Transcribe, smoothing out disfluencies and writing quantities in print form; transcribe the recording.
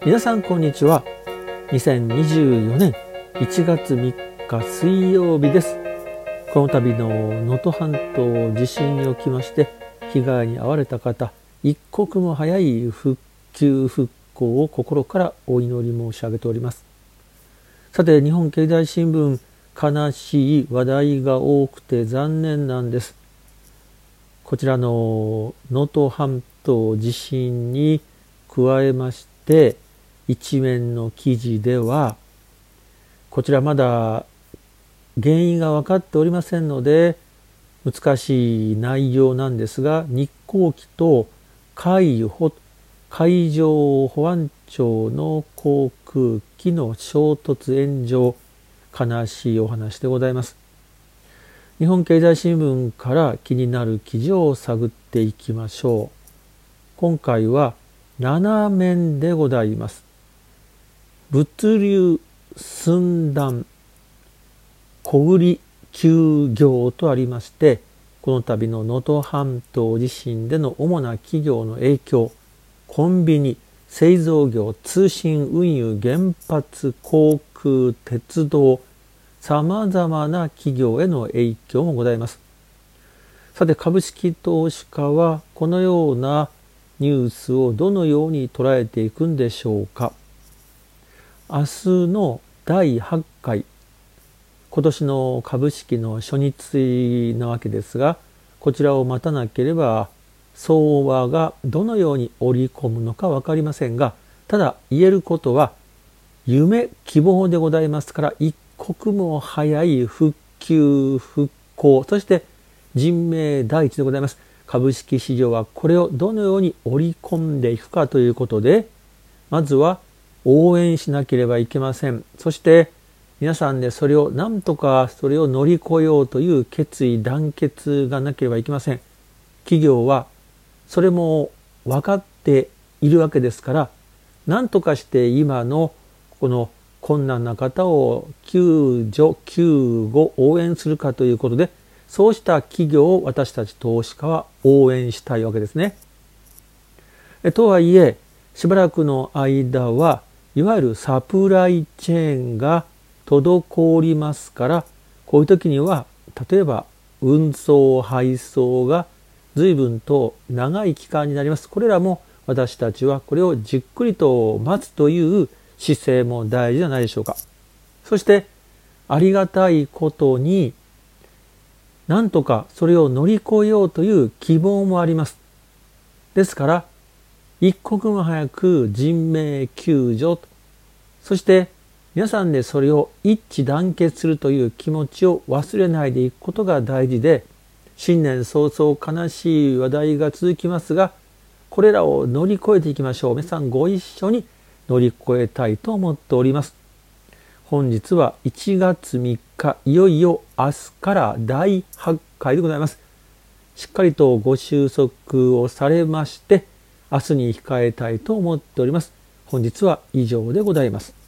皆さんこんにちは。2024年1月3日水曜日です。この度の能登半島地震におきまして被害に遭われた方、一刻も早い復旧復興を心からお祈り申し上げております。さて、日本経済新聞、悲しい話題が多くて残念なんです。こちらの能登半島地震に加えまして一面の記事では、こちらまだ原因が分かっておりませんので難しい内容なんですが、日航機と海上保安庁の航空機の衝突炎上、悲しいお話でございます。日本経済新聞から気になる記事を探っていきましょう。今回は7面でございます。物流寸断小売休業とありまして、この度の能登半島地震での主な企業の影響、コンビニ、製造業、通信運輸、原発、航空、鉄道、さまざまな企業への影響もございます。さて、株式投資家はこのようなニュースをどのように捉えていくんでしょうか。明日の第8回、今年の株式の初日なわけですが、こちらを待たなければ相場がどのように織り込むのか分かりませんが、ただ言えることは夢希望でございますから、一刻も早い復旧復興、そして人命第一でございます。株式市場はこれをどのように織り込んでいくかということで、まずは応援しなければいけません。そして皆さんでそれを何とかそれを乗り越えようという決意団結がなければいけません。企業はそれも分かっているわけですから、何とかして今のこの困難な方を救助救護応援するかということで、そうした企業を私たち投資家は応援したいわけですね。とはいえ、しばらくの間はいわゆるサプライチェーンが滞りますから、こういう時には例えば運送配送が随分と長い期間になります。これらも私たちはこれをじっくりと待つという姿勢も大事じゃないでしょうか。そしてありがたいことに、なんとかそれを乗り越えようという希望もあります。ですから一刻も早く人命救助、そして皆さんでそれを一致団結するという気持ちを忘れないでいくことが大事で、新年早々悲しい話題が続きますが、これらを乗り越えていきましょう。皆さんご一緒に乗り越えたいと思っております。本日は1月3日、いよいよ明日から第8回でございます。しっかりとご収束をされまして、明日に控えたいと思っております。本日は以上でございます。